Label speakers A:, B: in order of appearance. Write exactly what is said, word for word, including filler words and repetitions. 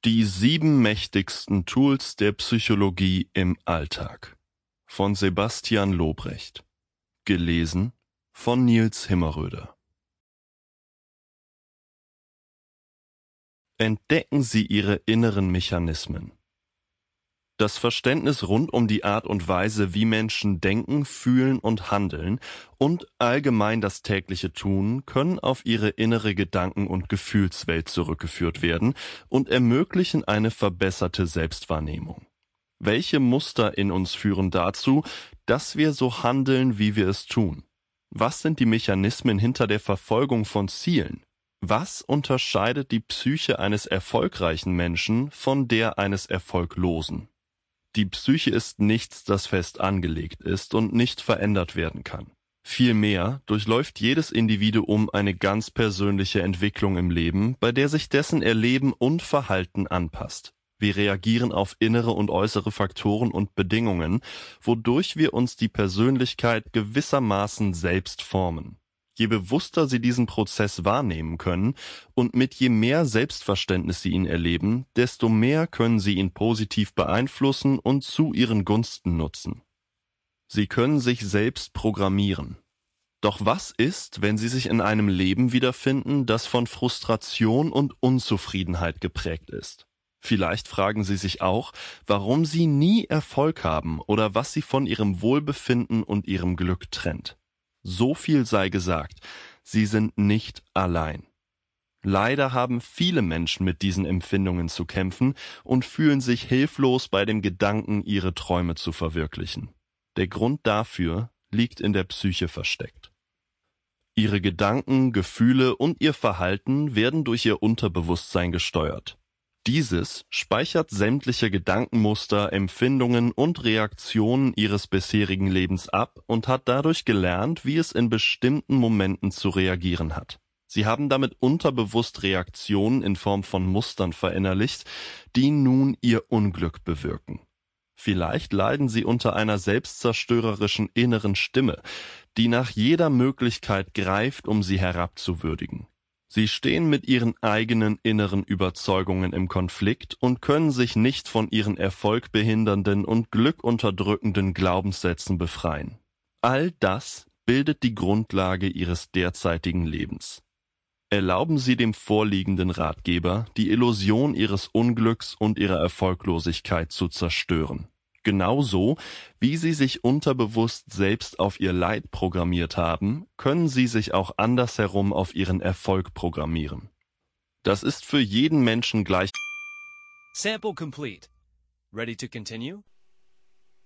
A: Die sieben mächtigsten Tools der Psychologie im Alltag von Sebastian Lobrecht. Gelesen von Nils Himmerröder. Entdecken Sie Ihre inneren Mechanismen. Das Verständnis rund um die Art und Weise, wie Menschen denken, fühlen und handeln und allgemein das tägliche Tun, können auf ihre innere Gedanken- und Gefühlswelt zurückgeführt werden und ermöglichen eine verbesserte Selbstwahrnehmung. Welche Muster in uns führen dazu, dass wir so handeln, wie wir es tun? Was sind die Mechanismen hinter der Verfolgung von Zielen? Was unterscheidet die Psyche eines erfolgreichen Menschen von der eines Erfolglosen? Die Psyche ist nichts, das fest angelegt ist und nicht verändert werden kann. Vielmehr durchläuft jedes Individuum eine ganz persönliche Entwicklung im Leben, bei der sich dessen Erleben und Verhalten anpasst. Wir reagieren auf innere und äußere Faktoren und Bedingungen, wodurch wir uns die Persönlichkeit gewissermaßen selbst formen. Je bewusster Sie diesen Prozess wahrnehmen können und mit je mehr Selbstverständnis Sie ihn erleben, desto mehr können Sie ihn positiv beeinflussen und zu Ihren Gunsten nutzen. Sie können sich selbst programmieren. Doch was ist, wenn Sie sich in einem Leben wiederfinden, das von Frustration und Unzufriedenheit geprägt ist? Vielleicht fragen Sie sich auch, warum Sie nie Erfolg haben oder was Sie von Ihrem Wohlbefinden und Ihrem Glück trennt. So viel sei gesagt, Sie sind nicht allein. Leider haben viele Menschen mit diesen Empfindungen zu kämpfen und fühlen sich hilflos bei dem Gedanken, ihre Träume zu verwirklichen. Der Grund dafür liegt in der Psyche versteckt. Ihre Gedanken, Gefühle und ihr Verhalten werden durch ihr Unterbewusstsein gesteuert. Dieses speichert sämtliche Gedankenmuster, Empfindungen und Reaktionen ihres bisherigen Lebens ab und hat dadurch gelernt, wie es in bestimmten Momenten zu reagieren hat. Sie haben damit unterbewusst Reaktionen in Form von Mustern verinnerlicht, die nun ihr Unglück bewirken. Vielleicht leiden sie unter einer selbstzerstörerischen inneren Stimme, die nach jeder Möglichkeit greift, um sie herabzuwürdigen. Sie stehen mit ihren eigenen inneren Überzeugungen im Konflikt und können sich nicht von ihren erfolgbehindernden und glückunterdrückenden Glaubenssätzen befreien. All das bildet die Grundlage ihres derzeitigen Lebens. Erlauben Sie dem vorliegenden Ratgeber, die Illusion Ihres Unglücks und Ihrer Erfolglosigkeit zu zerstören. Genauso, wie Sie sich unterbewusst selbst auf Ihr Leid programmiert haben, können Sie sich auch andersherum auf Ihren Erfolg programmieren. Das ist für jeden Menschen gleich.
B: Sample complete. Ready to continue?